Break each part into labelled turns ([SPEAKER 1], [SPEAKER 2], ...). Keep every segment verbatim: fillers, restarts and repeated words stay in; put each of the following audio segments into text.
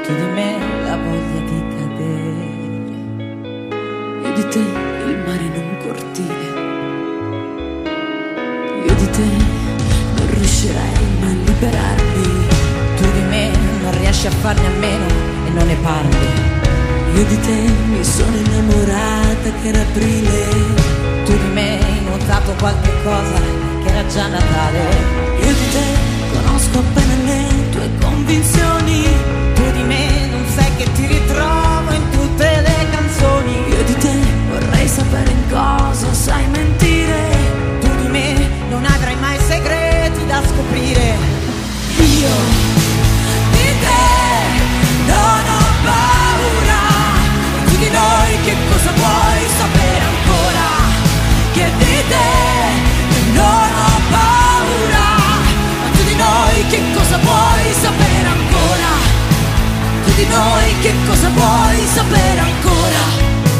[SPEAKER 1] tu di me la voglia di cadere, io di te il mare in un cortile, io di te non riuscirei mai a liberarmi, tu di me non riesci a farne a meno e non ne parli, io di te mi sono innamorata che era aprile, tu di me hai notato qualche cosa che era già Natale, io di te conosco appena le tue convinzioni, tu di me non sai che ti ritrovo in tutte le canzoni, io di te vorrei sapere in cosa sai mentire, tu di me non avrai mai segreti da scoprire, io di te non ho paura, tu di noi che cosa vuoi sapere ancora, che di te non ho paura, ma tu di noi che cosa vuoi sapere ancora, tu di noi che cosa vuoi sapere ancora.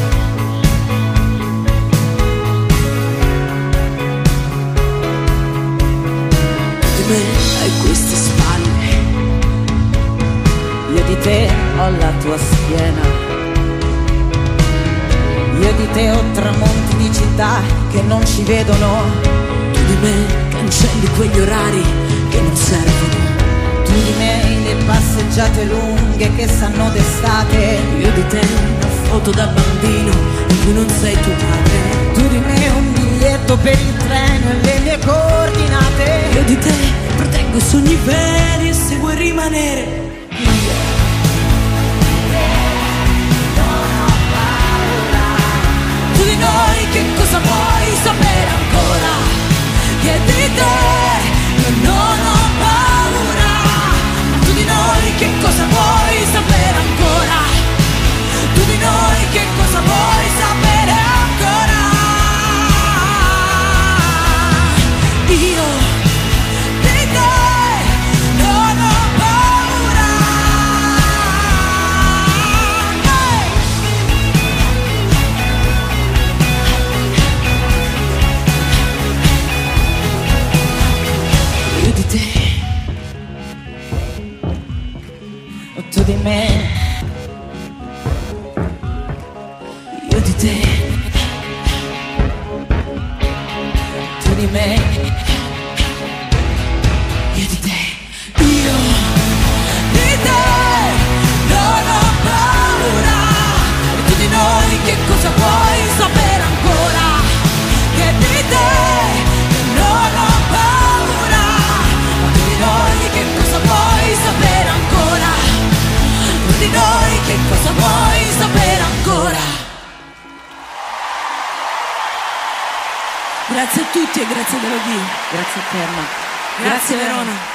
[SPEAKER 1] Di me hai queste spalle, io di te ho la tua schiena, io di te ho tramonti di città che non ci vedono, tu di me cancelli quegli orari che non servono, tu di me le passeggiate lunghe che sanno d'estate, io di te una foto da bambino in cui non sei tuo padre, tu di me un biglietto per il treno e le mie coordinate, io di te proteggo i sogni veri e se vuoi rimanere di noi che cosa vuoi sapere ancora, che di te non ho paura, tu di noi che cosa vuoi sapere ancora, tu di noi che cosa vuoi sapere ancora, io di te non ho paura, hey! Io di te, tu di me, io di te, tu di me, io di te, io di te non ho paura, e tu di noi che cosa vuoi sapere ancora, che di te non ho paura, di noi che cosa vuoi sapere ancora, di noi che cosa vuoi sapere ancora. Grazie a tutti e grazie a Melodie.
[SPEAKER 2] Grazie a te, Emma.
[SPEAKER 1] Grazie Verona.